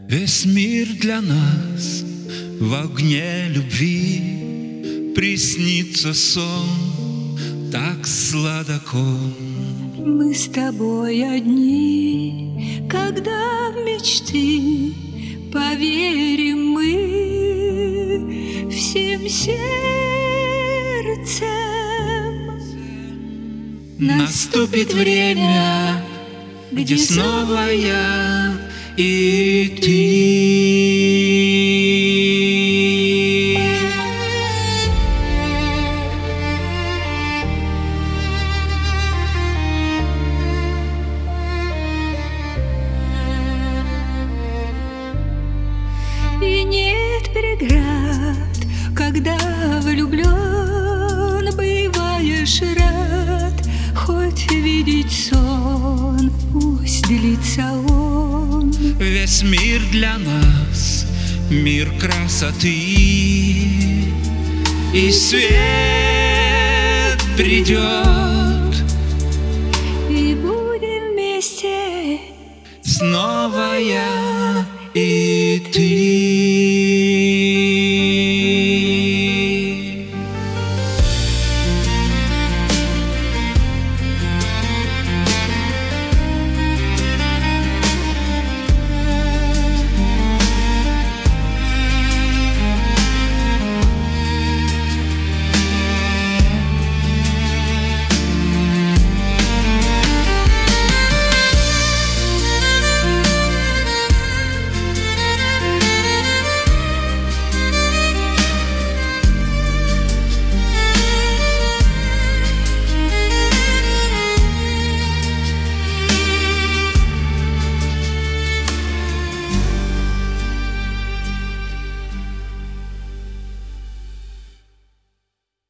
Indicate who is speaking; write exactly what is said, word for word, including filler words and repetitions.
Speaker 1: Весь мир для нас в огне любви, приснится сон так сладок он.
Speaker 2: Мы с тобой одни, когда в мечты поверим мы всем сердцем.
Speaker 1: Наступит время, где снова я и ты.
Speaker 2: И нет преград, когда влюблен бываешь рад, хоть видеть сон, пусть длится он.
Speaker 1: Весь мир для нас, мир красоты, и свет придет,
Speaker 2: и будем вместе.
Speaker 1: Снова я и ты.